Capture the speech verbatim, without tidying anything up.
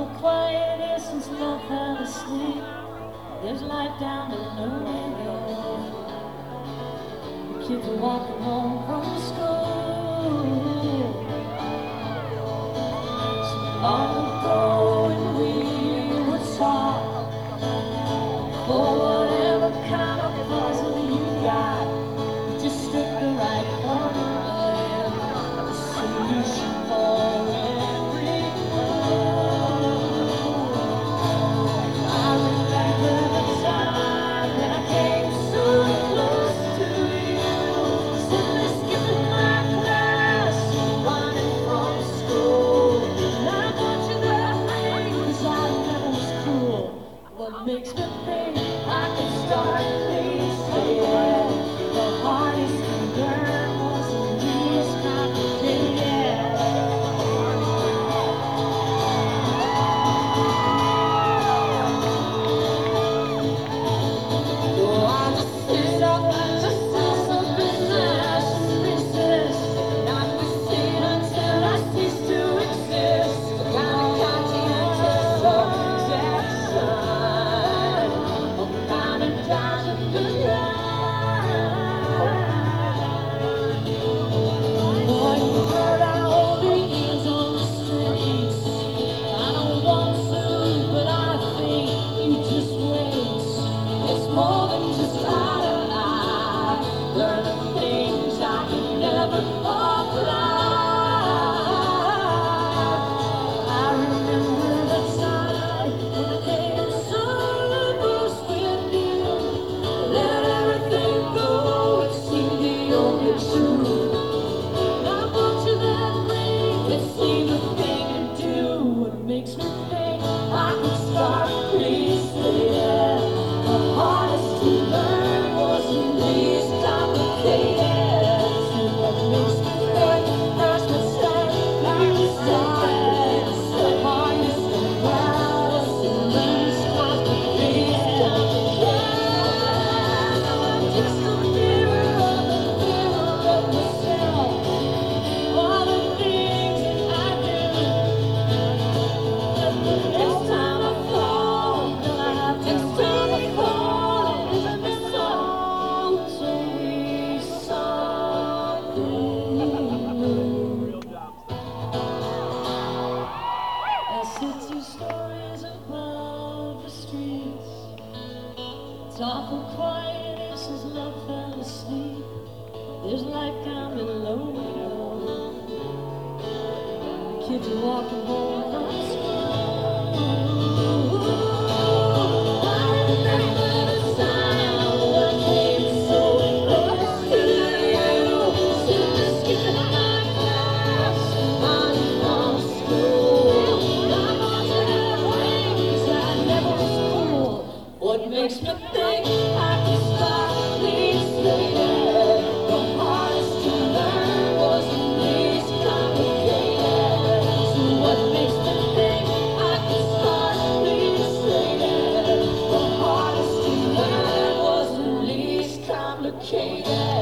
awful quiet here since love fell asleep. There's light down below me. The kids are walking home from school. So long ago when we were taught, for whatever kind of puzzle you got, just strip the right corner and the solution for every clue. I remember the time when I came so close to you, simply skipping my class, running from school. And I want you that way, 'cause I never was cool. What makes me think I can start things again? The hardest to learn was the least complicated. So I just sit up and just do some business, resist, not proceed until I cease to exist. The kind of conscientious objection, of kind of down in the Boy, you heard I hold the ears on the streets. I don't want to, but I think you just wait. It's more than just out of eye, learning things I can never apply. I remember the time when I came so close with you. Let everything go, it seemed the only truth. I want you that way, it seemed the thing to do. It makes me think I could start racing. The hardest to learn was the least complicated. So what makes me think there's no time I can start. The hardest to learn was the least complicated. I'm just a mirror of the mirror of myself. All the things that I do, but the next time I fall, next time I fall, let me fall to be something. I sit two stories above the streets. It's awful quiet here since love fell asleep. There's light down below me. Kids are walking home from school. I remember the time when I came so close to you, simply skipping my class, running from school. I want you that way, 'cause I never was cool. What makes me think I can stop these later? The hardest to learn was the least complicated. So what makes me think I can start these later? The hardest to learn was the least complicated.